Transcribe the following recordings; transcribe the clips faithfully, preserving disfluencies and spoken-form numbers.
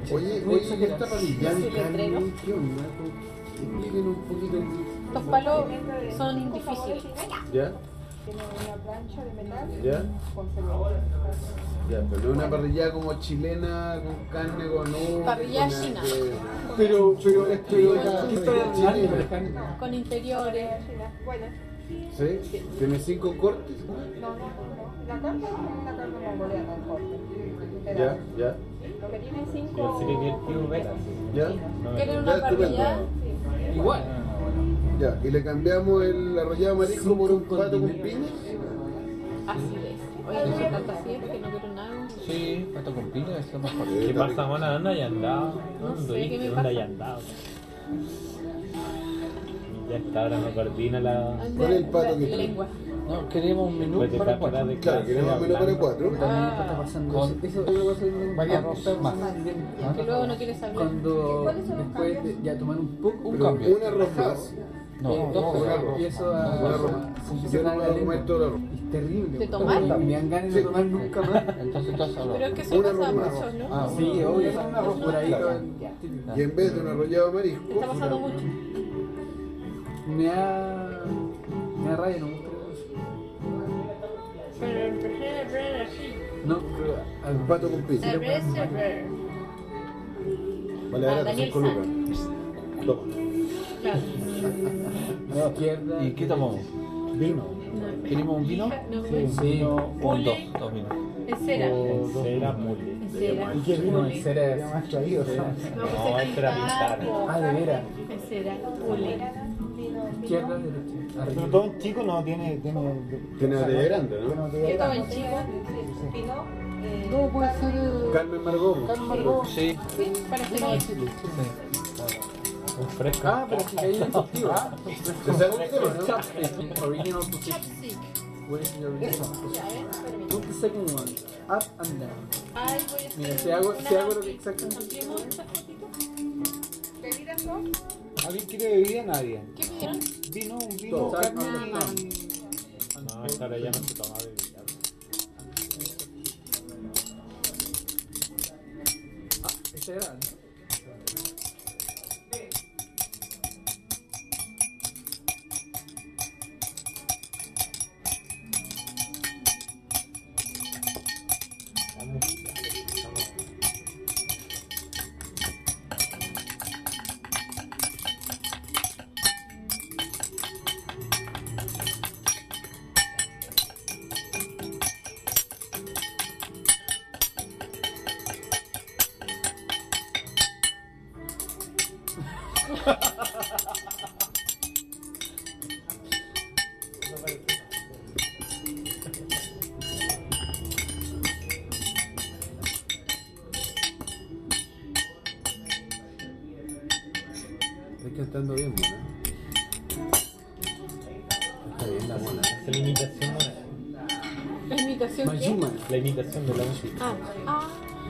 Oye, muy oye, exagerado. esta parrilla Sí, de carne, letrero. ¿qué onda? Expliquen un poquito. Los palos son difíciles. ¿Ya? Tiene una plancha de metal ¿Ya? con cebolla. Ya, pero no una parrilla como chilena, con carne, con uva. Parrilla con china. este- Pero, pero, es pero, Con- la historia con- real de con- la carne. Con interiores. Bueno, ¿Sí? ¿Tiene cinco cortes? no, no, no. La carne es como una carne mongoliana, en corte. Ya, Pedazos. ya, Lo que tiene Yo cinco. sé que el tío Vela. ya. ¿Quieren Ya, una estupendo. parrilla? Sí. Igual. Ya, y le cambiamos el arrollado marisco por un Cinco pato con condimentos. piña. Así es. Oye, no me tanta fiesta que no quiero nada. Sí, pato con piña, eso es mejor. Sí, ¿Qué está pasa, mona? ¿Dónde hay andado? No sé, ¿Dónde ¿qué me ¿Dónde pasa? hay andado? Y ya está, ahora no coordina la... ¿Cuál es el pato que- Lengua. No, queremos un menú Pues de para cátedra cuatro. de Claro, clase queremos menú para hablando. cuatro. También Ah. está pasando Con- eso. Eso eso va a ser un variantes arroz está más. pasando bien. Que luego no quieres saber. Cuando ¿Cuáles son los después de cambios? ya tomar un poco, Un Pero cambio. un arroz más. No, eh, dos no, un un arroz. arroz. Y eso a- Un arroz. se empieza Yo a no caer puedo la comer lengua. todo el arroz. Es terrible. ¿De tomar? Me dan ganas Sí. de tomar nunca más. Entonces dos arroz. Pero es que eso Una pasa arroz. mucho, ¿no? Ah, Sí, obvio, un arroz por ahí. Claro. todo- Y en vez de un arrollado marisco, Está pasando mucho. Me da. Me da rabia, no me gusta eso. Pero empecé a ver así. No, pero un al pato con piña. A ver, a ver. Vale, Ah, ahora Daniel cinco lucas. Toma. Claro. a la izquierda. ¿Y qué tomamos? Vino. No. ¿Queremos un vino? No, Sí, pues, sí. Un dos, dos vinos. en cera. En cera, mule. En cera. ¿Y qué vino en cera? es- más traído. cera. No, No, pues este era es pintar. pintar. Ah, de veras. En cera. Pule. Izquierda, derecha. Pero Arriba. todo un chico no tiene. Tiene, Tiene de grande, ¿no? tiene ¿Qué estaba en chico? Pino, eh, No, puede ser. eh, Carmen Margot. Carmen Margot. Sí. Sí, parece que Sí. Un fresco. Ah, pero si caí en efectivo. ¿Se sabe usted o no? Chopstick. Original position. chapstick. Where is your original Ya, position? a ver, espérame. Put the second one. Up and down. Ay, voy a hacer Mira, si hago- una si hago lo que noche. exactamente- ¿Ampliemos esta fotito? ¿bebidas son? ¿Alguien quiere bebida? Nadie. ¿Qué pidieron? Vino, un vino, Todo. carne. Ah, No, esta hora ya no se toma bebida. Ah, ese era, ¿no? Es que estando bien, mona. Está bien la mona. Es la imitación, mona. ¿La imitación qué? Majima. La imitación de la música. Ah, ah.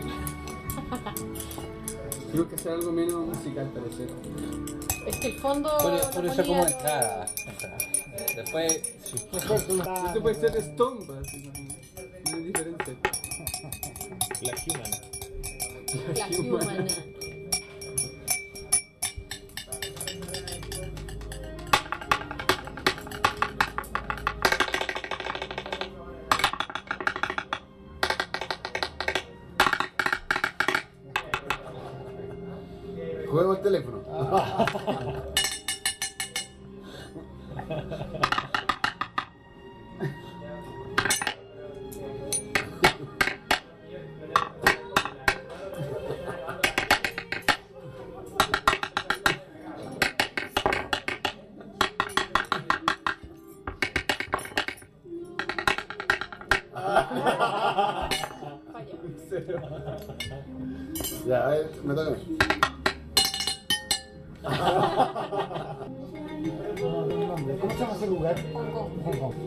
Tengo que hacer algo menos musical, parece. Es que el fondo. Por, lo por eso ponía como lo- entrada. entrada. Después, sí. Esto puede ser Stomp, así como. No es diferente. La human. La humana. Juguemos el teléfono. Ya, a ver, me toca a mí. ¿Cómo se llama ese lugar? Hong Kong. Hong Kong.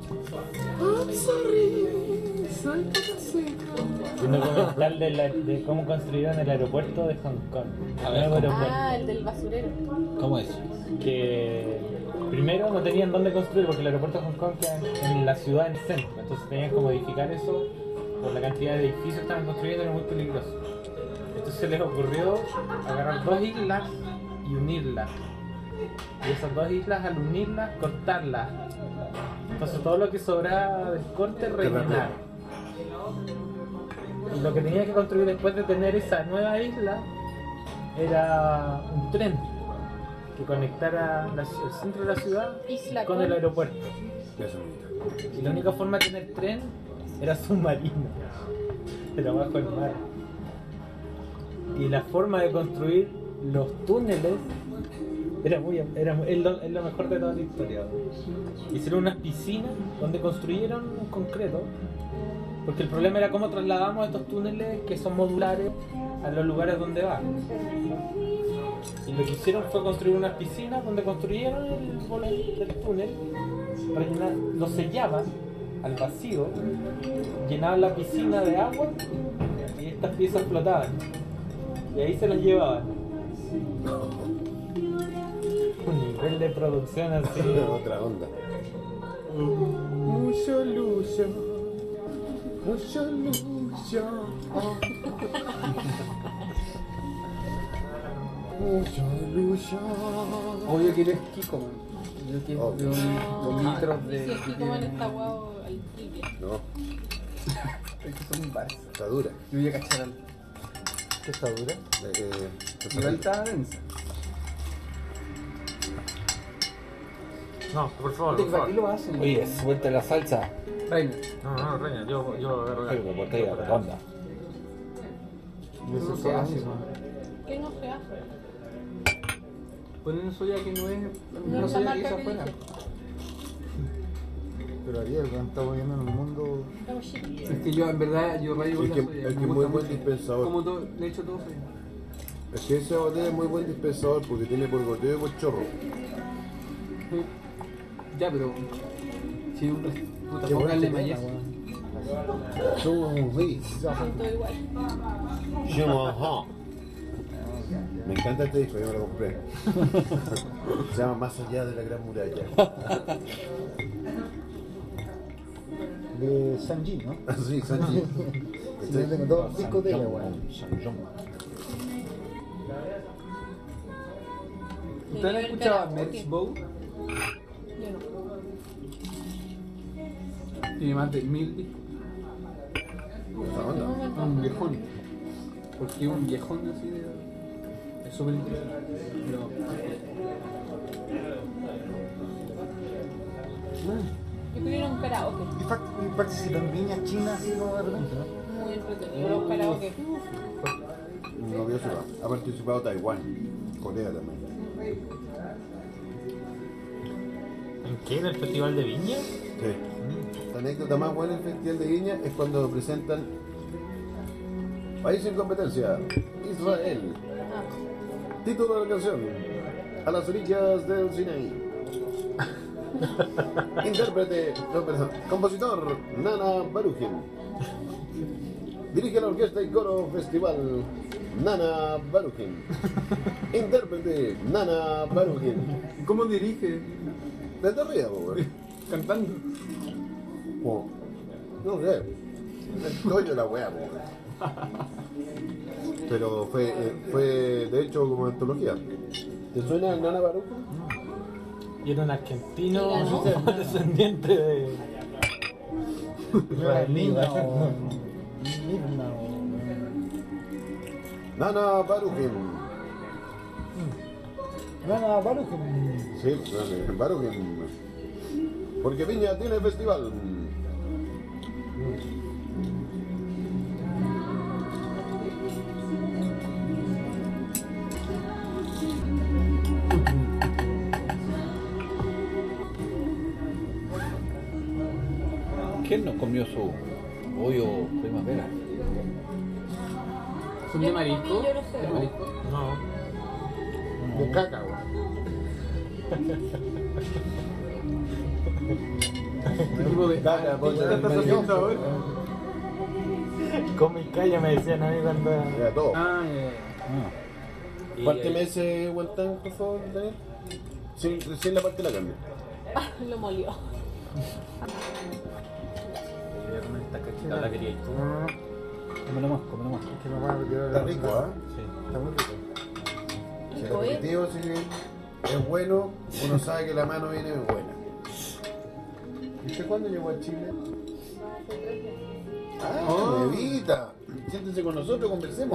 Un documental de, la, de cómo construyeron el aeropuerto de Hong Kong. A El ver, nuevo ¿cómo? aeropuerto. Ah, el del basurero. ¿Cómo es? Que primero no tenían dónde construir porque el aeropuerto de Hong Kong queda en, en la ciudad, en el centro. Entonces tenían como edificar eso por la cantidad de edificios que estaban construyendo, era muy peligroso. Entonces se les ocurrió agarrar dos islas y unirlas. Y esas dos islas, al unirlas, cortarlas. Entonces todo lo que sobraba del corte, rellenar. Y lo que tenía que construir después de tener esa nueva isla era un tren que conectara la- el centro de la ciudad Isla con con- el aeropuerto. Eso mismo. Y la única forma de tener tren era submarino, pero bajo el mar. Y la forma de construir los túneles era muy era, es, lo, es lo mejor de toda la historia. Hicieron unas piscinas donde construyeron un concreto, porque el problema era cómo trasladamos estos túneles que son modulares a los lugares donde van. Y lo que hicieron fue construir unas piscinas donde construyeron el borde del túnel, rellenar- lo sellaban al vacío, llenaban la piscina de agua y estas piezas flotaban. Y ahí se las llevaban. Un nivel de producción así. Otra onda. Mucho lucho, mucho lucho. Mucho lucho. Oh, yo quiero Kiko, man. Yo quiero Obvio. un- dos litros de. Si el Kiko Man está guau al triple. No, Es que son bares. está dura. Yo voy a cachar al. ¿Qué está dura? Eh, eh, Igual está densa. No, por favor, Oye, por ¿para qué favor. lo hacen? Oye, suelta la salsa. Rainer. No, no, Reina, yo, yo agarro la- Algo, botella redonda. Eso no se hace, man. ¿Qué no se hace? Ponen soya que no es. No No es la soya que marca hizo que afuera. dice. Pero Ariel, estamos viviendo en un mundo. Estamos chiquitos. Es que yo, en verdad, yo rayo con Es la que- soya. es me que gusta muy buen mucho. dispensador. Como todo, le echo todo soya. Es que esa botella es muy buen dispensador porque tiene por goteo y por chorro. Ya, pero. Si un. Puta, Qué buena póngale chilena, mayonesa. weón. Son todo igual. Me encanta este disco, yo me lo compré. Se llama Más allá de la gran muralla. De Sanji, ¿no? Así, Sanji. Sí, yo tengo dos discos de ella, weón. ¿Ustedes han escuchado Merch Bow? Yo no. Tiene más de mil discos. Esa onda. Es un viejón. Porque es un viejón así de. Es súper interesante. Pero. Yo quería ir a un karaoke. Y fa- y participan viñas chinas así como de repente, ¿no? Muy entretenido los karaoke. Un novio se va. Ha participado Taiwán, Corea también. ¿En qué? ¿En el Festival de Viña? Sí. La anécdota más buena del Festival de Viña es cuando presentan País en competencia, Israel. Ah, Título de la canción, A las orillas del Sinaí. Intérprete, no, perdón, compositor, Nana Baruchin. Dirige la orquesta y coro festival, Nana Baruchin. Intérprete, Nana Baruchin. ¿Cómo dirige? Desde arriba, güey. Cantando. Como, no sé, el coño de la wea, güey. Pero fue, eh, fue de hecho como antología. ¿Te suena Nana Baruchin? Y era un argentino Y ganó. descendiente de israelí. Mirna ¿no? o- Mirna o- Nana Baruchin. Nana Baruch. Sí, Nana Baruchin. Porque Viña tiene festival. ¿Quién no comió su pollo primavera? ¿Son Yo de no comí, marisco? yo no sé. ¿De marisco? No. De caca, güey. ¿Qué tipo de Caca, ¿Qué pollo, estás marisco. haciendo ahora? Come y calla, me decían a mí cuando. Era todo. Ah, ya, ya. Y- Párteme ese guantán, por favor, Daniel. Sin, sin la parte de la carne. lo molió. Esta cachita la querías tú. Cómelo más, cómelo más. Es que me van a retirar Está la- rico, la- ¿ah? Sí. Está muy rico. Si el Oye. aperitivo si es bueno, uno sabe que la mano viene buena. ¿Y usted cuándo llegó a Chile? ¡Ah, bebita! Siéntense con nosotros, conversemos.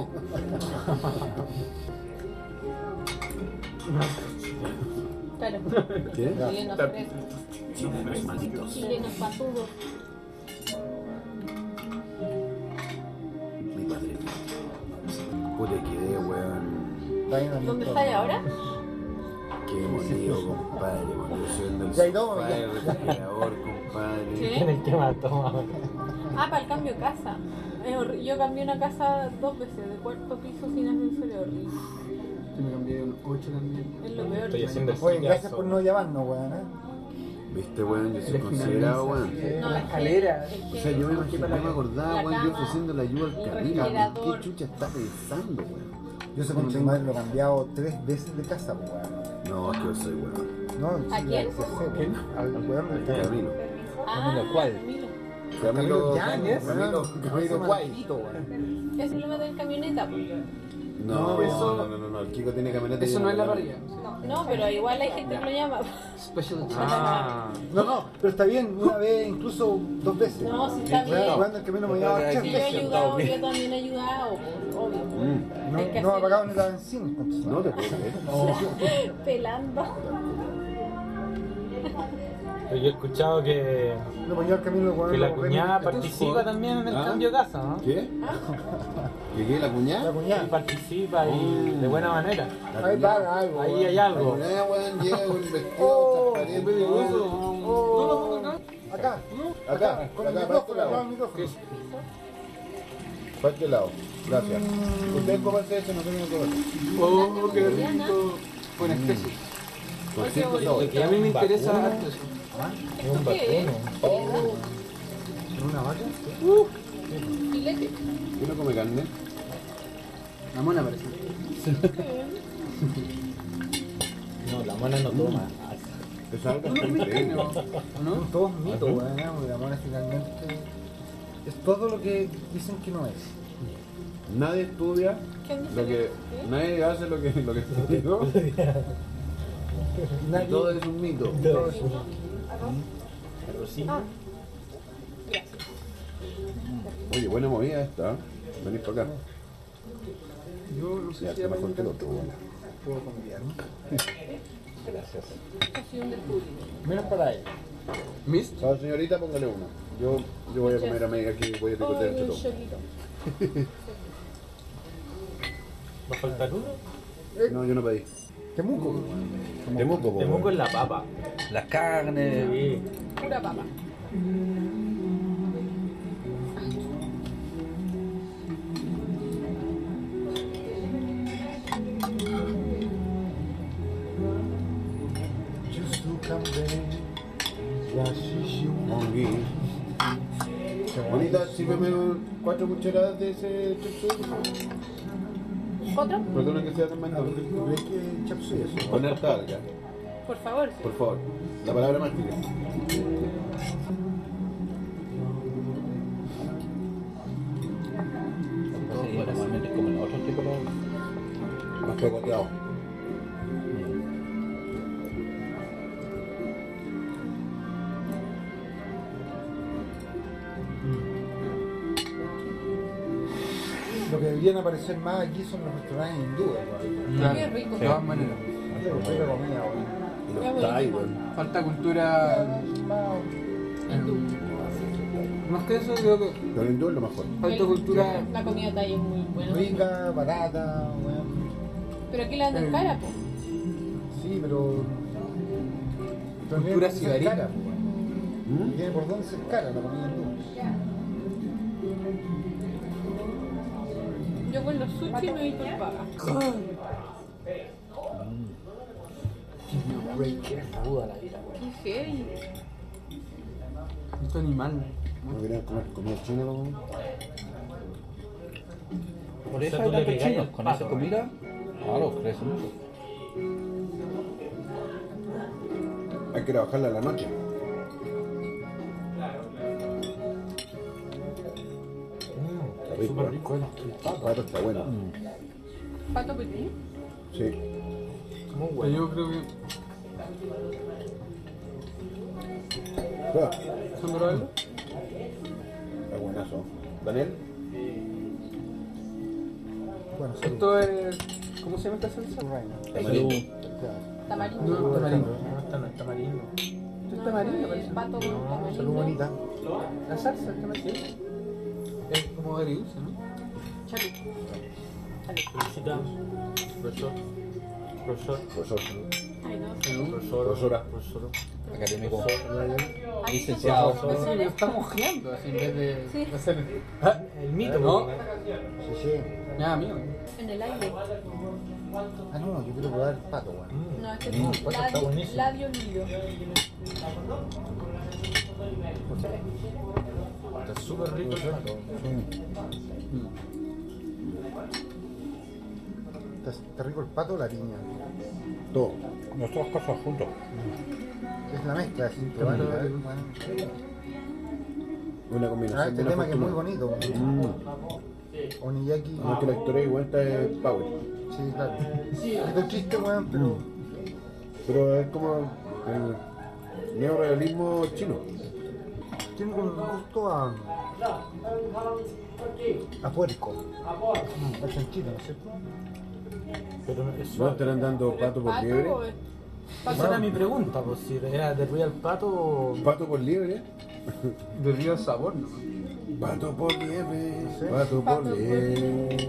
Claro. ¿Qué? Chilenos frescos. Chilenos patudos. Mi padre. Puta, quedé, weón. Está bien, ¿Dónde listo. estáis ahora? Qué molido, compadre. Cuando yo soy en el Ya hay dos, sofá, ya. el refrigerador, compadre. ¿Sí? En el que mató. Ah, para el cambio de casa. Es horri- Yo cambié una casa dos veces, de cuarto piso sin ascensor, es horrible. Yo me cambié de un ocho también. Es lo peor. Estoy haciendo el Oye, gracias sillazo. por no llamarnos, weón. ¿eh? ¿Viste, weón? Yo soy Eres considerado, weón. No, la es que- escalera. es que- O sea, yo me imaginé, no me acordaba, La weón, yo cama, ofreciendo la ayuda al el Camilo. refrigerador. ¿Qué chucha está pensando, weón? Yo sé con tu madre lo he cambiado tres veces de casa, pues, weón. No, es que yo soy weón. No, ¿A sí, quién? sí, sí, weón. Al weón del Camilo. Camilo. Ah, Camilo, ¿cuál? Camilo. Camilo, Yáñez, Camilo, weón. Camilo, Ese guay. maldito, weón. Ese lo mete en camioneta, pues. No, No, eso- no, no, no, no, el Kiko tiene camioneta. y Eso yo no es la tengo parrilla. No, pero igual hay gente que lo llama. Special Ah, No, no, pero está bien, una vez, incluso dos veces. No, sí está Weón, bien. weón del Camilo me Yo llevaba creo que tres Si aquí- yo he veces. ayudado, yo también he ayudado, pues, obvio. Mm, No, Hay que no ha hacer- pagado ni la benzina. entonces, no te puedo creer. Pelando. pero yo he escuchado que, No, pues yo al Camilo, weón. que la lo cuñada ven- participa también en el ¿Ah? cambio de casa, ¿no? ¿Qué? ¿Qué qué? ¿La La cuñada? Y cuñada. participa y de buena manera. La Ahí cuñada. paga algo. Ahí weón. hay La algo. cuñada, weón, llega con un vestido Oh, transparente. Oh, acá, Acá, con el acá, micrófono, para este al lado lado. del micrófono. Para este lado. Gracias. Ustedes comerse eso, nosotros no comemos. Oh, qué rico. Con especies. Con Oye, cinco oye. sabores. Y a mí me interesa Vacuno. harto eso. Es un ¿Qué es? vacuno. ¿En una vaca? Filete. ¿Quién no come carne? La mona parece. No, la mona no toma. Es algo increíble. ¿O no? Todo es mito, weón. porque La mona finalmente es todo lo que dicen que no es. Nadie estudia ¿Quién dice lo que. ¿Qué? Nadie hace lo que, lo que estudió. Y Nadie- todo es un mito. todo es un- Pero sí. Ah, gracias. Oye, buena movida esta. ¿eh? Venís para acá. Yo no Ya, sé si está ya mejor que el otro. weón. Puedo cambiar. Gracias. Ha sido un descubrimiento. Menos para él. Mist. Chao, señorita, póngale una. Yo, yo voy a comer a media aquí, voy a picotear Ay, entre un todos. choquito. ¿Va a faltar uno? No, yo no pedí. Temuco. Temuco, po, Temuco weón. es la papa. Las carnes. Sí. Pura papa. Just to come back. Yashishu. Mongui. Bonita, sírveme cuatro cucharadas de ese chop suey. ¿Otro? Perdona que sea tan Ah, mandado. ¿tú crees que chap suey eso? Poner talga, Por favor. por favor. La palabra mágica. Sí, normalmente comen otro tipo de. Más pegoteado. Lo que deberían aparecer más aquí son los restaurantes hindúes. weón. Qué rico. De todas maneras. Rica comida, weón. Y Ya los voy. Thai, weón. Falta cultura. Más que eso, creo que Los hindúes lo mejor. falta cultura. La comida thai es muy buena. Rica, barata, weón. Pero aquí la dan cara, po. Sí, pero. también Cultura puede ser sibarita. cara, pues, weón. ¿Mm? Tiene por dónde ser cara la comida hindú. Yo con los sushi me voy por paga. Duda la vida. Qué heavy. Esto animal. ¿No querían comer comida china, weón? Por O eso sea, hay tú le tantos pegáis chinos. al Con pato. esa comida, claro, crecen mucho. Hay que trabajarla en la noche. Rico, Súper ¿eh? rico el El pato. pato está bueno. Pato petit. Sí. Muy Pero bueno. yo creo que. Ah, ¿Son probarlo? es buenazo. Daniel, Bueno, sí. Esto es. ¿Cómo se llama esta salsa? tamarindo. Tamarindo. No, tamarindo. No, esta no es tamarindo. Esto es No, tamarindo, es parece. pato con No, tamarindo. Salud, bonita. La salsa es tamarindo. Es como agridulce, ¿no? Salud. Salud. Felicitamos. Profesor. Profesor. Profesor. Ay, no. Profesor. Profesora. Profesor. Académico. Ay, Licenciado. ¿son Sí, pero profesores? estamos giando así en vez de Sí. de hacer. Ah, el mito. No. po. Sí, sí. Nada mío. En el aire. Ah, no, yo quiero probar el pato, weón. Mm. No, este Mm, es el pato está labio, buenísimo. labio lido. Está súper rico el pato. Está, está rico el pato o la piña. Todo. Las dos cosas juntos. Es la mezcla, sin probar. También. ¿verdad? Bueno. Una combinación. Ah, este buena tema que es muy fortuna. bonito. Mm. Oniyaki. No, que la historia igual está es Power. Sí, claro. Es un chiste, weón, pero. Pero es como el neorealismo chino. Tiene un gusto a. a puerco. Mm, a chanchito, ¿no es cierto? Pero es ¿No suave. estarán dando pato por ¿Pato liebre? o es Esa era mi pregunta, pues si era de ruido al pato o... ¿Pato por liebre? Debido al sabor, ¿no? Pato por liebre. Sí. Pato Pato por por liebre.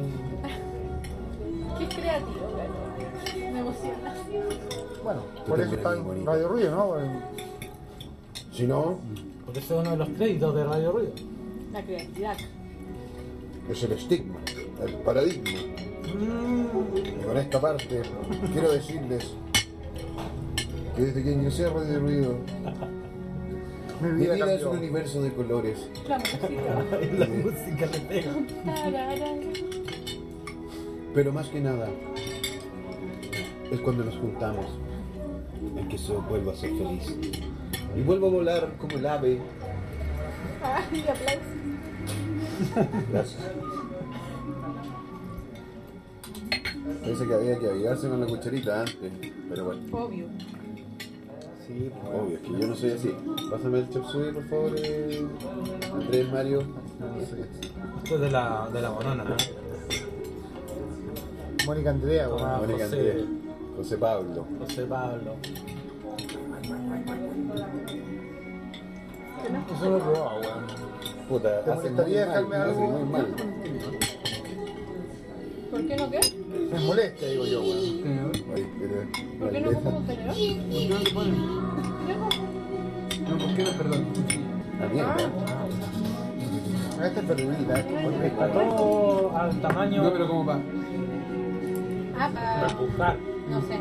Qué creativo, claro. Me emociona. Bueno, Tú por eso también está eres en bonito. Radio Ruido, ¿no? Bueno, Si no, Porque ese es uno de los créditos de Radio Ruido. La creatividad. es el estigma, el paradigma. Y con esta parte quiero decirles que desde que inicié Radio Ruido, mi mi vida vida es cambió. un universo de colores. La música. La música le pega. Tarara. Pero más que nada, es cuando nos juntamos en que yo vuelvo a ser feliz. Y vuelvo a volar como el ave. Ay, aplausos. Gracias. Pensé que había que avivarse con la cucharita antes, pero bueno, Obvio. Sí, pues, obvio, es que yo no soy así. Pásame el chop suey, por favor, eh, Andrés Mario. no sé. Esto es de la, de la banana, ¿no? Mónica Andrea, weón. Ah, Mónica José. Andrés, José Pablo. José Pablo. Eso no lo he probado, weón. Puta, ¿Te hace muy molestaría mal, dejarme hace algo? muy mal. ¿Por qué no qué? Me molesta, digo yo, weón. Ay, pero- ¿Por qué no como un tenedor? ¿Por qué no te ponen? No, ¿por qué no? Perdón. La mierda. Ah, esta es verdurita, esto es muy rico. Está todo al tamaño No, pero como para. Ah, para para... empujar. No sé.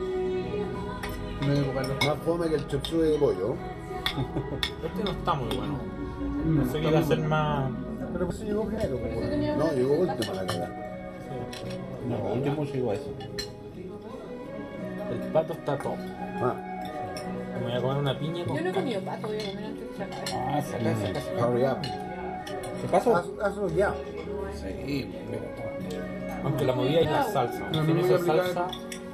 No hay que ocuparlo. Más fome que el chop suey de pollo. Este no está muy bueno. No, Pensé que iba a ser más... Pero pues llegó primero, pues, Ese weón. tenía No, una- llegó último la cagada. No, último llegó a eso. El pato está top. Ah, Me voy a comer una piña con... Yo no he comido pato, voy a comer antes de sacar. Ah, saca, saca, saca. hurry up. ¿Qué pasó? Haz- Hazlo ya. Sí, mira, Aunque la movida es la salsa. No, Si no me voy a hizo aplicar- salsa...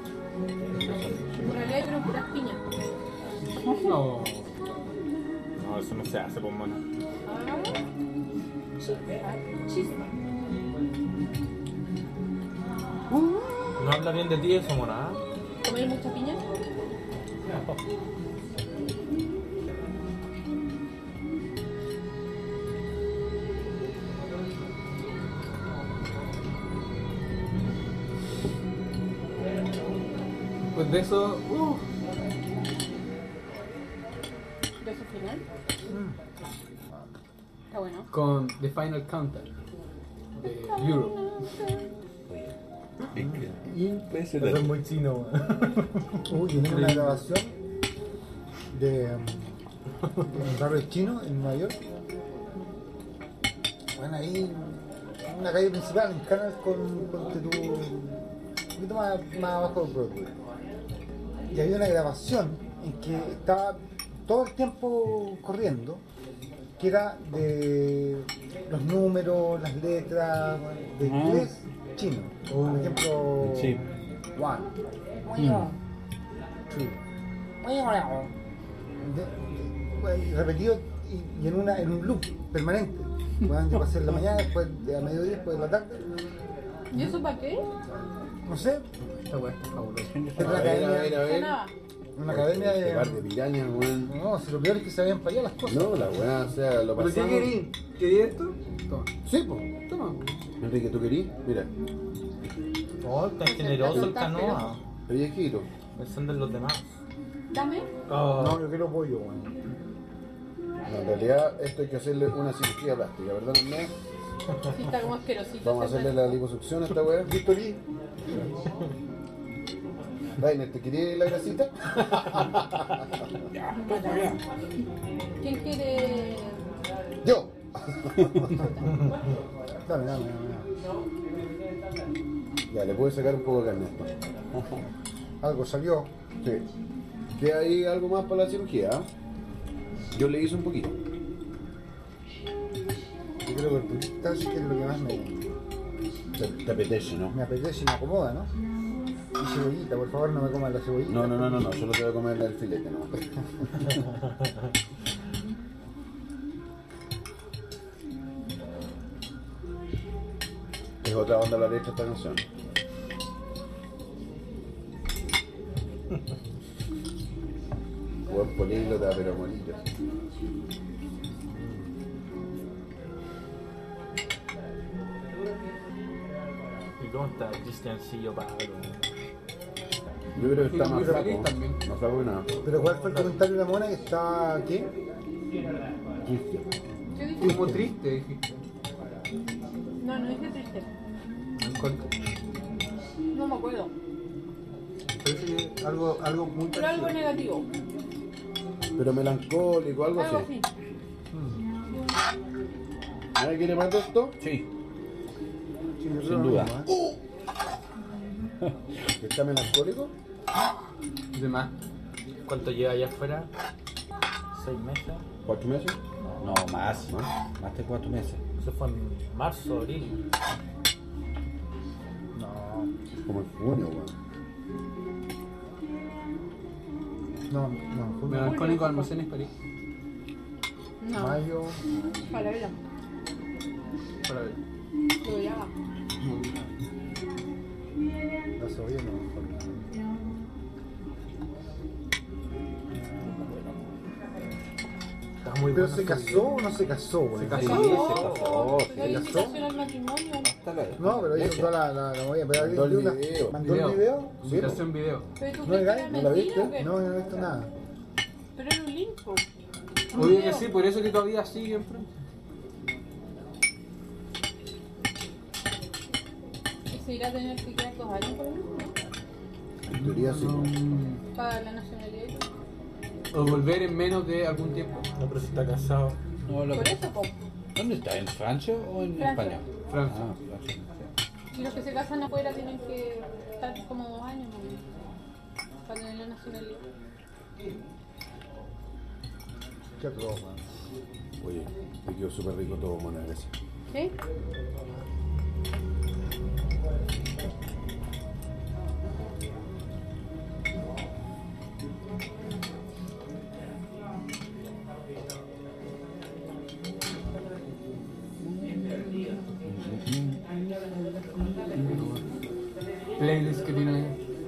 En realidad yo creo puras piñas. No. No, eso no se hace, pues, mono. Ah. Chispa. Chispa. No habla bien de ti eso, mona. ¿Comer mucha piña? Pues de eso. Uh, ¿De su final? Está bueno. con The Final Countdown de Europe. Eso es muy chino, Uy, tenemos una grabación de um, un barrio chino en Nueva York. Bueno, ahí en una calle principal, en Canal con, con tu, un poquito más, más abajo del Broadway. Y había una grabación en que estaba todo el tiempo corriendo, que era de los números, las letras, de Ah. inglés chino. Por ejemplo, Sí. one, Mm. two. De- de- bueno, repetido y, y en, una, en un loop permanente. Bueno, yo pasé en la mañana, después de a mediodía, después de la tarde. ¿Y eso para qué? No sé, Esta weá está fabulosa. es una A ver, a ver, academia, a ver. Sonaba. una academia Este par de. de pirañas, weón. No, si lo peor es que sabían para allá las cosas. No, la weá, o sea, lo ¿Pero qué pasamos. querí? ¿Querí esto? Toma. Sí, pues. Toma. Enrique, ¿tú querías? Mira, Oh, tan generoso el canoa. el viejito. Pensando en los demás. Dame. Oh, No, yo quiero pollo, weón. No, en realidad, esto hay que hacerle una cirugía plástica, ¿verdad, Andrés? Sí, está como asquerosito. Vamos a ese hacerle plato. la liposucción a esta weá. ¿Listo, Lee? Rainer, ¿te querías la grasita? Ya, toma ya. ¿Quién quiere? ¡Yo! Dame, dame, dame. Ya, le puedes sacar un poco de carne a esto. Algo salió. Sí. ¿Queda ahí algo más para la cirugía? ¿Ah? Yo le hice un poquito. Yo creo que el turista sí que es lo que más me, Te, te apetece, ¿no? me apetece y me acomoda, ¿no? Y cebollita, por favor, no me comas la cebollita. No, no, no, no, no, solo te voy a comer el filete, ¿no? Es otra onda la letra esta canción. Buen políglota, pero morillo. ¿y cómo está Cristiancillo Pablo? Yo creo que está más Muy flaco. feliz también. Más flaco que nada. Pero ¿cuál fue el comentario de la mona que está aquí? Cristian. ¿Qué dije? Como triste, dijiste. No, no dije triste. Con- No me acuerdo. Parece que algo, algo muy Pero algo parecido. negativo. Pero melancólico, algo Algo así. así. ¿Nadie quiere más de esto? Sí, Sí, yo creo sin lo duda. mismo, ¿eh? ¿Está melancólico? De más. ¿Cuánto lleva allá afuera? ¿Seis meses? ¿Cuatro meses? No, más. ¿Más? Más de cuatro meses. Eso fue en marzo, abril. No, Como en junio, weón. no, no, fue Melancólico Almacenes París. No. mayo. Para verla. Para ver. Lo ya. Muy bien. La cebolla no, mejor. Está muy Pero bueno se ese casó o no se casó, güey. Se casó. Sí, No, se pasó. pero Sí. hay casó? invitación al matrimonio. Hasta la- No, pero hizo leche. toda la, la, la movida. Pero Mandó alguien el dio una- video. ¿Mandó el video? Sí, Invitación video. Pero tú ¿No crees era- que era no la mentira viste? o qué? No, no he visto nada. Pero era un link, po. Un Obvio que video. sí, por eso que todavía sigue en frente. ¿Y se irá a tener que quedar dos años por lo menos? En teoría sí. Mm, Para la nacionalidad. O volver en menos de algún tiempo. No, pero si está casado. No, lo Por que- eso, po. ¿Dónde está? ¿En Francia o en Francia. España? Francia. Ah, Francia. Y los que se casan afuera tienen que estar como dos años, ¿no? Para tener la nacionalidad. Qué atroz, güey. Oye, me quedó súper rico todo, mona, gracias. ¿Sí? Playlist que tiene ahí.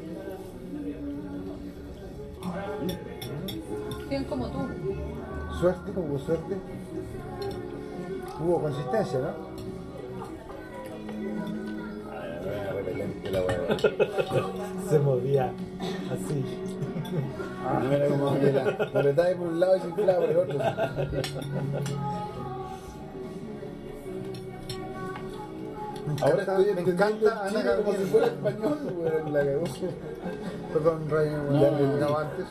Tienen como tú. Suerte, hubo suerte. Hubo consistencia, ¿no? Ah, repelente la weá. Se movía así. No era como que la la apretaba por un lado y se inflaba por el otro. Me Ahora encanta, estoy me entendiendo encanta el Ana chino como si Gabriel. fuera español, weón, la cagó. Perdón, Ryan, No, ya no, me no. grababa antes.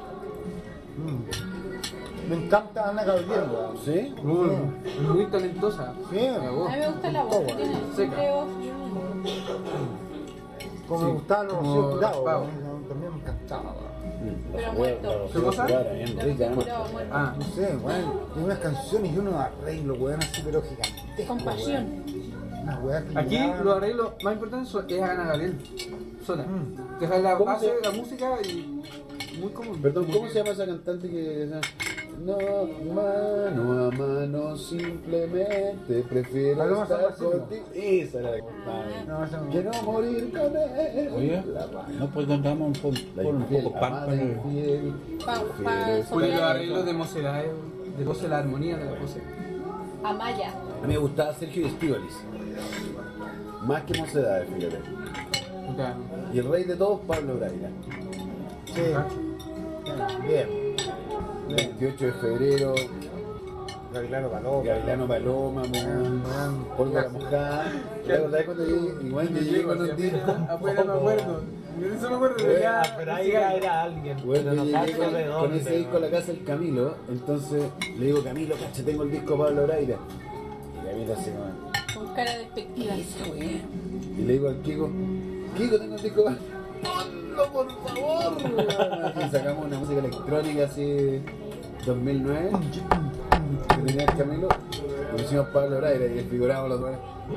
Mm. Me encanta Ana Gabriel, weón. ¿Sí? Muy, muy talentosa. Sí, Me A gusta. mí me gusta la voz que tiene. Seca. Creo. como Sí, me gustaban los como rocíos curados, raspado. weón. también me encantaba. Pero muerto. ¿Qué cosa? Bien La rica, ¿no? curado muerto. Ah, No sé, weón, tiene unas canciones y unos arreglos, weón, así pero gigantescos. Con pasión. weón. Unas weas que aquí llegaban- los arreglos más importantes son, es Ana Gabriel. Sola. Mm. Dejar la ¿Cómo base se- de la música y muy común. Perdón, ¿cómo se llama esa cantante que... No, mano a mano, simplemente prefiero Paloma San estar Basilio. contigo. Esa era la que cantaba. No, esa no. Quiero morir con él. Oye, La- no, pues cantamos un poco, La por un infiel, poco pan amada con el... infiel. Pa- pa- Prefiero Por los Soledad. arreglos de Mosela, eh, de Pose, la armonía de la pose. Amaya. A mí me gustaba Sergio Estíbaliz. Más que Mocedades, fíjate. Ya. Y el rey de todos, Pablo Braira. Sí. Bien. veintiocho de febrero, Gavilano Paloma. Gavilano Paloma, Weón, weón. Pólvora Mojada. ¿Te acordás cuando llegué? Igual que llegué con un disco. Afuera me acuerdo. Yo eso me acuerdo. Weón, ya, Ah, pero ahí ya era alguien. Bueno, pero no yo llegué cacho con, de con dónde, ese disco a la weón. casa del Camilo, entonces le digo, Camilo, cacha, tengo el disco de Pablo Braira. Y Camilo así como, Con cara despectiva. y le digo al Kiko, Kiko, tengo el disco de Pablo. ¡Ponlo, por favor! weón. Y sacamos una música electrónica así, dos mil nueve, que tenía el Camilo, y pusimos Pablo Braira y el figurado los dos.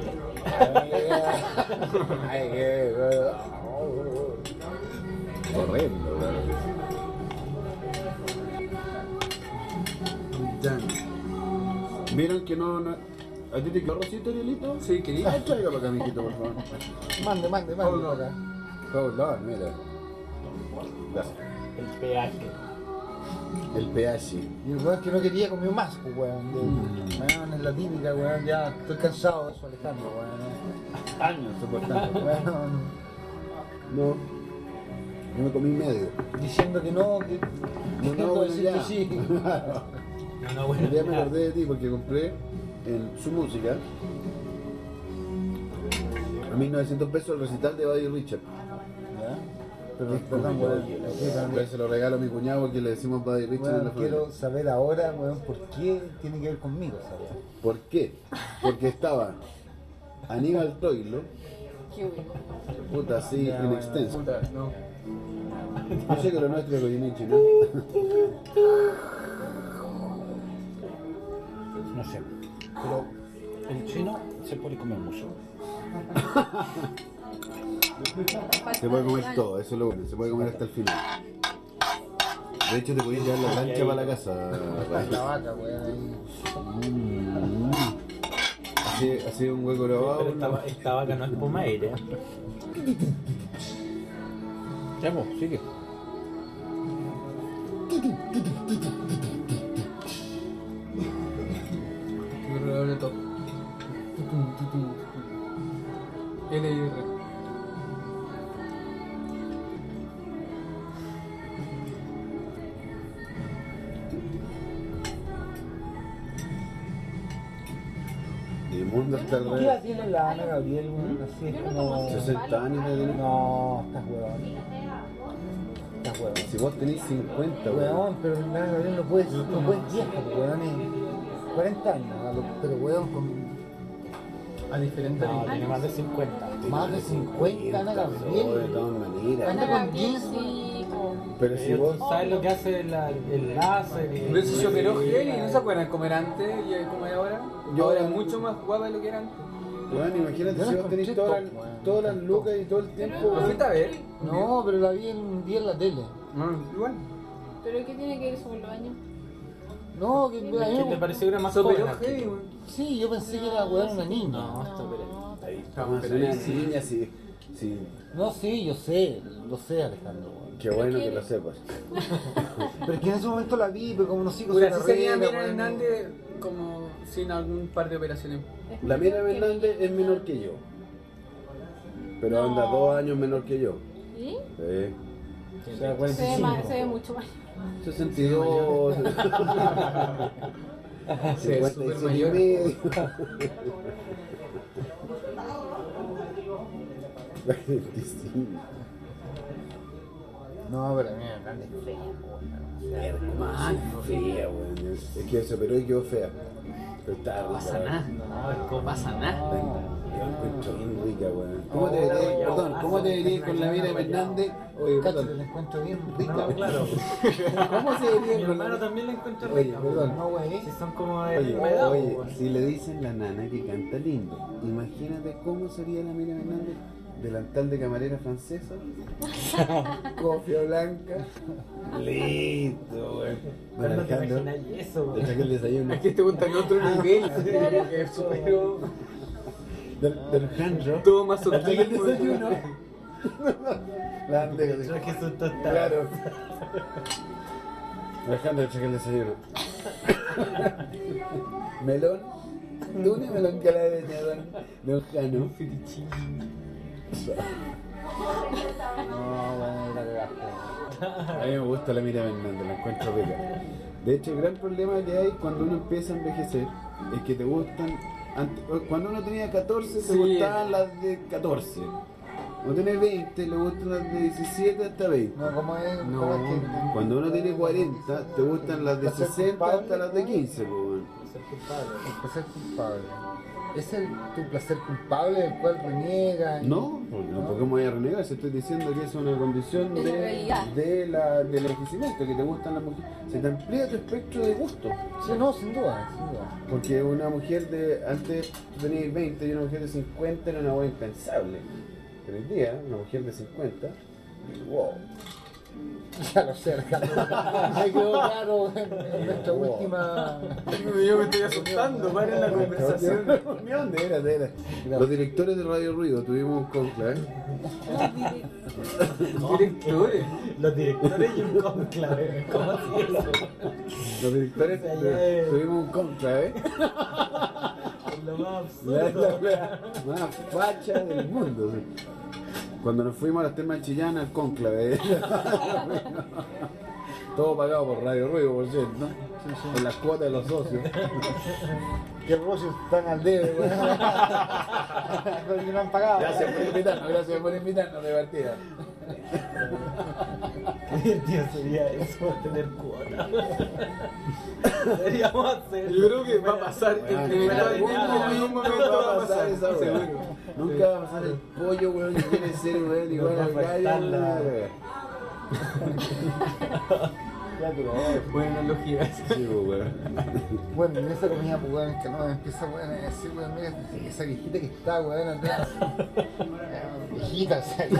Ay, qué horrendo, weón. Ya. ¿Vieron que no, no... ¿A ti te quedó rosito, Arielito? Sí, quería. Ah, traiga para acá, mijito, por favor. Mande, mande, mande. Oh, no. para acá. Hold on, mira. Gracias. El peaje. El pH. Y el weón que no quería comió más, pues weón. De- Weón, es la típica, weón. Ya estoy cansado de eso, Alejandro, weón. Años soportando. Weón. No. Yo me comí medio. Diciendo que no, que. No, no, queriendo bueno, decir ya. que sí. No, no, bueno. El día me ya. acordé de ti porque compré en su música a mil novecientos pesos el recital de Buddy Richard. ¿Ya? Pero, Que es perdón, como- weón. Sí, también. Pero se lo regalo a mi cuñado porque le decimos Buddy Richard en Weón, la familia. quiero saber ahora, weón, por qué tiene que ver conmigo, ¿sabes? ¿Por qué? Porque estaba Aníbal Troilo, Qué bueno. puta así, Ya, en bueno. extenso. Puta, no. Yo sé que lo nuestro es Goyeneche, ¿no? No sé. Pero el chino se puede comer mucho. Se puede comer todo, eso es lo bueno, se puede comer hasta el final. De hecho, te podías llevar la plancha para la casa. La vaca, weón, ahí. Mm. Así, así un hueco grabado. Pero esta, esta vaca no es pomaire, ¿eh? Ya, pues, sigue. Me redoble todo. L y R. El mundo está al ¿Qué edad revés. tiene la Ana Gabriel, weón? Así es Yo no como. tomo sesenta años de tener. No, estás weón. Estás weón. Si vos tenés cincuenta, weón. Weón, pero la Ana Gabriel no puede, no puede vieja, weón. es cuarenta años, a lo- pero weón, con A diferente No, ritmo. tiene más de cincuenta. más de cincuenta Ana Oh, de Gabriel. todas maneras. Ana Ana Gabriel, Gabriel, sí. po. Pero si Pero vos. tú sabes lo que hace la- el láser. y- Pero si se operó heavy, ¿no se acuerdan cómo era antes y cómo es ahora? Yo- Ahora es mucho más guapa de lo que era antes. Weón, imagínate Yo si la vos tenés encontré todas top, las, weón. todas las lucas y todo el tiempo. ¿Lo weón. fuiste a ver? No, pero la vi en un día en la tele. No, igual. ¿Pero qué tiene que ver eso con los años? No, que a mí ¿Qué te me- pareció que era más Se joven? operó heavy, weón. Sí, yo pensé que era weón una niña. No, está operada. Ahí Estamos estamos una operadísimos. niña, sí. Sí. No, sí, yo sé, lo sé, Alejandro, weón. Qué bueno que lo sepas. Pero es que en ese momento la vi, pero como no sigo Puta, su así sería carrera, Mira weón. Hernández como sin algún par de operaciones. La Mira Hernández es menor que yo. Pero No. anda dos años menor que yo. ¿Sí? Sí. O sea, Se ve, cuarenta y más, se ve cinco. mucho más. sesenta y dos. Sí, es súper cincuenta y siete y mayor. medio. veinticinco. No, pero a mí me grande es fea, weón. Hermano, fea, weón. Es que se operó y quedó fea. Pero está No pasa rica, nada. No, es como pasa nada. weón. encuentro bien rica, weón. ¿Cómo te Oh, verías, ya, perdón, ya, cómo te ya, verías ya, con la ya, Mira ya, Fernández? Oye, Cacho, perdón. la encuentro bien rica. No, claro. ¿Cómo se Mi vería con hermano la también la encuentra Oye, rica. perdón. No, güey. Si son como de Oye, misma edad, oye, pues. si le dicen la nana que canta lindo, imagínate cómo sería la Mira Fernández. Delantal de camarera francesa, cofia blanca, listo, güey. Pero no te Alejandro, imaginas eso, le güey. saqué el desayuno. Es que este gusta en otro nivel, que es supero. Del, del Alejandro, Todo más le saqué el sutil. desayuno. La bandeja, Creo que son tostadas. claro. Alejandro, le saqué el desayuno. Melón, tuna, melón que la de melón de un jano. No, bueno, la cagaste. A mí me gusta la Mira Fernández, la encuentro rica. De hecho, el gran problema que hay cuando uno empieza a envejecer es que te gustan. ante- Cuando uno tenía catorce, te Sí. gustaban las de catorce. Cuando tenés veinte, le gustan las de diecisiete hasta veinte. No, ¿cómo es? No. ¿Cómo es que.? Cuando uno tiene cuarenta, te gustan las de Placer sesenta culpable. hasta las de quince, pues, weón. Ser culpable. El placer culpable. ¿Es el, tu placer culpable del cual reniegas? No, porque no, porque me voy a renegar, si estoy diciendo que es una condición Es la de, realidad. de la, del envejecimiento, que te gustan las mujeres. Se te amplía tu espectro de gusto. Sí, no, sin duda, sin duda. Porque una mujer de, antes tú tenías veinte y una mujer de cincuenta era una hueá impensable. Pero hoy día, una mujer de cincuenta, wow. Ya lo sé, Alejandro. Me quedó claro en, en nuestra Wow. última. Yo me estoy asustando, paren la conversación. Reunión de veras, de veras. Los directores de Radio Ruido tuvimos un conclave. Directores. Los directores y un conclave. ¿Cómo así eso? Los directores O sea, ya es- tuvimos un conclave. Es lo más La, absurdo. la wea más facha del mundo. Sí. Cuando nos fuimos a las termas de Chillán al conclave. Todo pagado por Radio Ruido, por cierto, ¿no? Con las cuotas de los socios. Que Rossi están al debe, weón. Porque no han pagado. Gracias por invitarnos, gracias por invitarnos de partida. Qué divertido sería eso, tener cuota. Deberíamos hacer. Yo creo que va a pasar. Bueno, en en algún algún momento momento va a pasar, esa wea. seguro. Nunca va a pasar el pollo, weón, que quiere ser, weón, igual va a al gallo. faltar la- la wea. Buena analogía. Sí, pues, weón. Bueno, en esa comida, pues, weón, que no empieza, weón, a decir, weón, mira, esa viejita que está, weón, atrás. Eh, Viejita, o sea,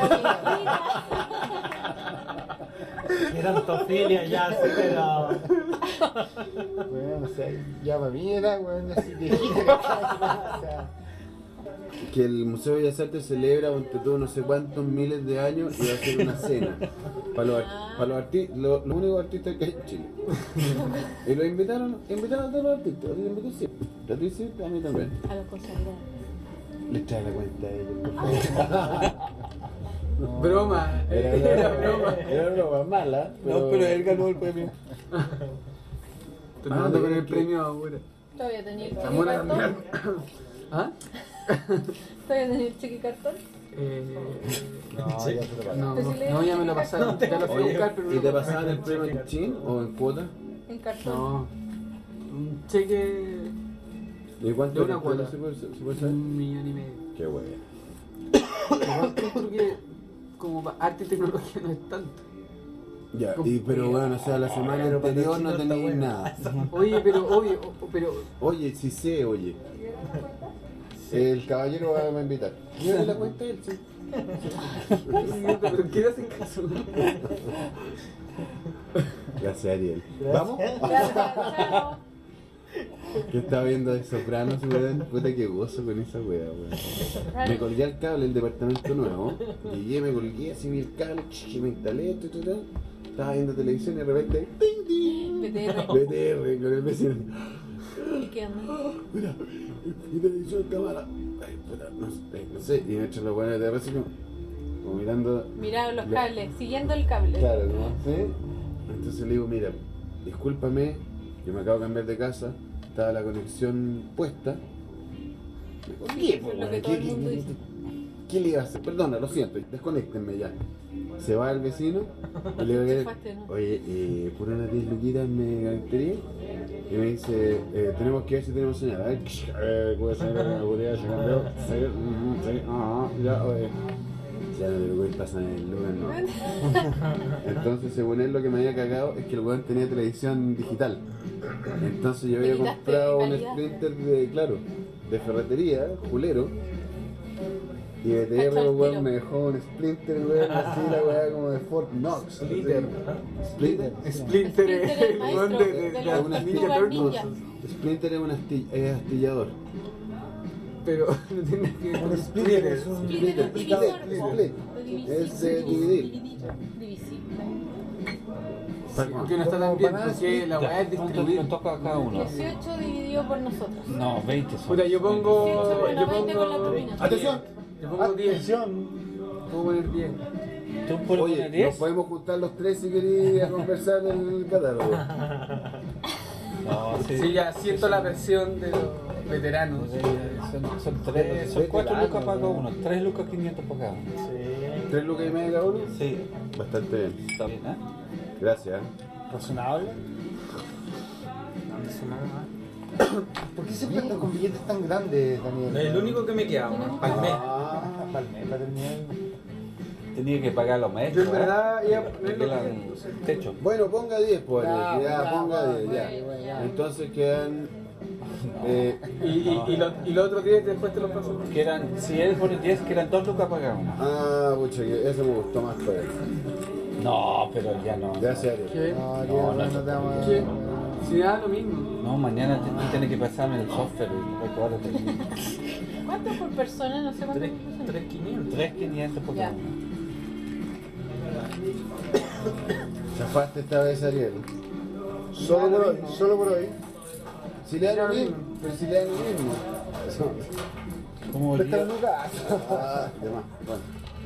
Gerontofilia ya, sí, pero. weón, o sea, ya para mí era, weón, así, viejita que está, o sea. Que el Museo de Bellas Artes celebra ante todo no sé cuántos miles de años y va a hacer una cena para los, ar- para los artistas, los, los únicos artistas que hay en Chile. Y los invitaron, invitaron a todos los artistas, los invitaron siempre. A ti sí, a mí también. A los consagrados. Les trae la cuenta a ellos, por favor. Broma. Era, Era era broma. Era broma mala, pero... No, pero él ganó el premio. Estoy mandando con el premio ahora. Todavía tenía el cheque Estamos a cartón. ¿Ah? Todavía tenía el cheque cartón. Eh, No, ya se lo pasó. no, Pues si le- no, ya me lo pasaron. Ya lo fui a buscar, pero no ¿Y te lo pasaban el premio en chin o en cuota? En cartón. No. Un cheque ¿Y cuánto de una era? cuota. ¿Se puede, se puede de saber? un millón y medio. Qué wea. Igual creo que como pa- arte y tecnología no es tanto. Ya, y, pero bueno, o sea, la semana Pero para anterior el no chino está tenéis bueno. nada. Oye, pero obvio, o- pero Oye, sí sé, oye. El caballero va a invitar. Mira la cuenta él, sí. pero ¿qué hacen caso? Gracias, Ariel. ¿Vamos? Gracias, chao. Que estaba viendo de Sopranos, weón. Puta que gozo con esa wea, weón. Me colgué al cable del departamento nuevo. Llegué, me colgué, así vi el cable, ch, me instalé, tu, tu, tu. Estaba viendo televisión y de repente, ¡ting, ting! B T R. B T R con el vecino. ¿Y qué onda? Mira, mi televisión, cámara. Ay, puta, no, sé, no sé. Y me echan los buenos de T R así como, como mirando. Mirá los la- cables, siguiendo el cable. Claro, ¿no? ¿Sí? Entonces le digo, mira, discúlpame, yo me acabo de cambiar de casa, estaba la conexión puesta. Me colgué, Eso pues, es lo weón, que todo ¿qué- el qué- mundo qué- dice. ¿qué le iba a hacer? Perdona, lo siento, desconéctenme ya. Se va el vecino y le digo, Fuiste, ¿no? oye, eh, por unas diez luquitas me galantería. Y me dice, eh, tenemos que ver si tenemos señal. A ver, eh, voy a sacar una botella, se cambió. Se- ujú, se- ah, ya, oye. Ya no me voy a pasar el lugar, no. Entonces, según él, lo que me había cagado es que el weón tenía televisión digital. Entonces yo había Necesitaste comprado un calidad. Splinter de, claro, de ferretería, culero. Y de T R Cacho al el weón tiro. me dejó un Splinter, weón, así la weá como de Fort Knox. Splinter. Splinter. Splinter Splinter es es el maestro weón de, de, de de los la Una Ninja Tortugas Turtles. Ninja. Splinter es un astill- es astillador. Pero no tiene que ver Un con Splinter Splinter. es un- Splinter es divisor, Split, po. split. Divisible. Es de dividir. Divisible. Porque no está tan bien, porque la weá es ¿Cuánto distribuir. nos toca a cada uno? dieciocho dividido por nosotros. No, veinte son. Puta, yo pongo. Bueno, Yo veinte con la pongo. propina. ¡Atención! Yo pongo diez. Atención. Puedo poner diez. ¿Tú puedes Oye, poner nos diez? podemos juntar los tres si queréis a conversar en el catálogo. No, sí. Sí, ya siento la presión de los veteranos. Sí, Son, son tres, son cuatro lucas para cada uno. Tres lucas quinientos para cada uno. ¿Tres lucas y media cada uno? Sí, Bastante bien. está bien, ¿eh? Gracias. Razonable. ¿Por qué siempre andan con billetes tan grandes, Daniel? Es el único que me queda, weón, para el mes. Ah, para el mes, para terminar. Tenía que pagar los Yo maestros. en verdad iba a ¿eh? poner Que los la- diez. techo. Bueno, ponga diez, pues. Ya, Ya, ya, ponga ya, diez, ya, ya. ya. Entonces quedan. Eh, Y, y, y, los, y los otros diez después te los paso. Que eran, si él pone diez, que eran dos lucas para cada uno. ah, pucha, que eso me gustó más para él. No, pero ya no. Gracias, Ariel. ¿Qué? No, No, tío, no, no, no. te vamos a... ¿Qué? Si da lo mismo. No, mañana t- tú tienes que pasarme el software y recuérdate. ¿Cuánto por persona? No sé cuánto por persona. tres quinientos. tres quinientos por cada Ya. uno. Zafaste esta vez, Ariel. Solo por hoy, solo por hoy. Si le dan lo mismo, pero si le dan lo mismo. Como Presta yo- un lugar. Ah, de más. Bueno.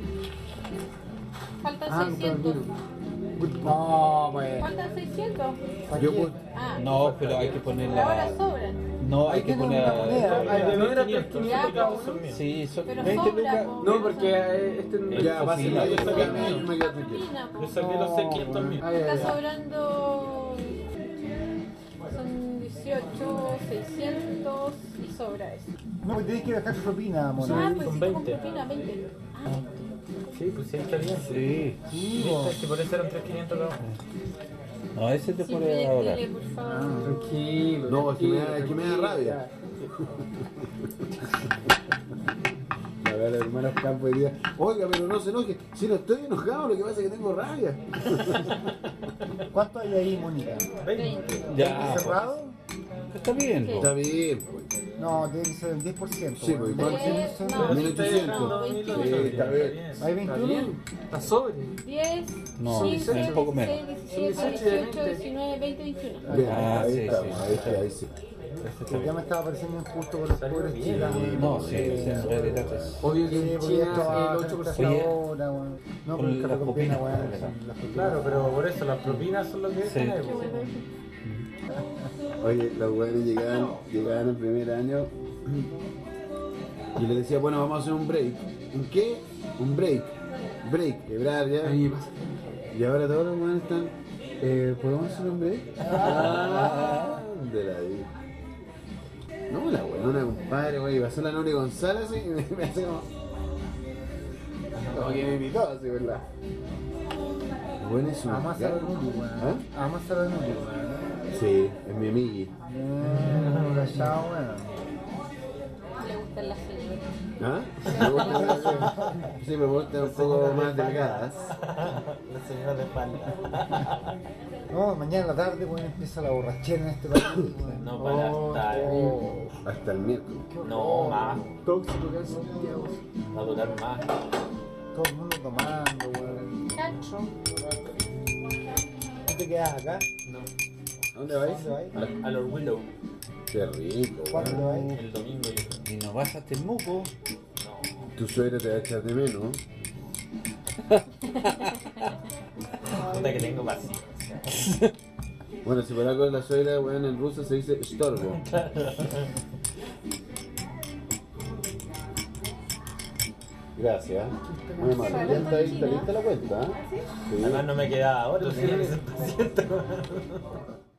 Faltan Ah, nunca seiscientos. No, pues. Faltan seiscientos. Yo puse. Ah, No, pero hay que poner ahora la. sobran. No, hay Hay que que poner. tener una moneda. Ay, ¿No era quinientos, quinientos cada estos son míos. Sí, son Pero veinte sobra, lucas. po. No, porque eh, este no. Ya, va a ser Cocina, yo pues. saqué a mí, yo me quedo tranquilo. Cocina, po. Yo saqué los seiscientos míos. Ah, ya, Está ya. sobrando. Son dieciocho, seiscientos y sobra eso. No, pues tienes que dejar propina, Ah, mona. pues son sí, veinte. con propina, veinte. Ah, Sí, pues sí, está bien. Sí. Sí, Viste, po. que por eso eran tres quinientos cada uno. No, ese te sí, pone ahora. dile, por favor. Tranquilo. No, es que me da- tranquilo, es que me da tranquilo, rabia. ya. A ver, el hermano Campo diría, oiga, pero no se enoje. Si no estoy enojado, lo que pasa es que tengo rabia. ¿Cuánto hay ahí, Mónica? veinte. Ya. pues. ¿Cerrado? Está bien. Sí. Está bien, pues. No, tiene que ser el diez por ciento. Sí, pues, ¿cuánto? Eh, no, mil ochocientos. no, veintiuno. Sí, está bien. ¿Hay Está veintiuno? bien. Está sobre. diez, No, quince, es un poco menos. dieciséis, Son diecisiete, dieciocho, dieciocho, diecinueve, veinte, veintiuno. Bien, Ah, ahí sí, estamos, sí. ahí está, ahí sí. Este está Ya bien. me estaba pareciendo injusto con los Salió pobres bien, chilenos. ah, No, sí, sí, en realidad es. Obvio que Sí, en porque China esto va el a ocho por ser ciento. Oye, ahora, weón. No, con porque las la propina, propinas, weón. ¿verdad? son las propinas. Claro, pero por eso las propinas son lo que Sí. es. Qué bueno. Oye, los güeyes llegaban, llegaban el primer año y les decía, bueno, vamos a hacer un break. ¿Un qué? Un break. Break, quebrar ya. Ahí pasa. Y ahora todos los güeyes están, eh, ¿podemos hacer un break? Ah, de la vida. No, la buena compadre, güey, pasó la Nori González y me, me hace como... Como que me invitó así, ¿verdad? Bueno, es un... Vamos a saber Nuri, weón. ¿Ah? Vamos a saber Nuri, weón. Sí, es mi amigui. Bien, callado, weón. Le gustan las señoras. ¿Ah? Me gusta- sí, me gustan un poco más delgadas. La señora de espalda. No, mañana en la tarde, weón, empieza la borrachera en este país, weón. No para estar. Oh, Hasta el miércoles. No, más. Tóxico que hace Santiago. Va a durar más. todo el mundo tomando, weón. Cacho. ¿Tú te quedas acá? No. ¿A dónde vais? ¿Dónde vais? A, a los Willow. Qué rico. ¿Cuándo weón. vais? El domingo yo creo. Y no vas a Temuco. No. Tu suegra te va a echar de menos. Puta que tengo paciencia. Bueno, si por algo es la suegra, weón, en ruso se dice estorbo. Gracias. Muy amable. Ya está ahí, está lista la cuenta. ¿eh? Sí. Además no me queda otro, tenía que ser paciente.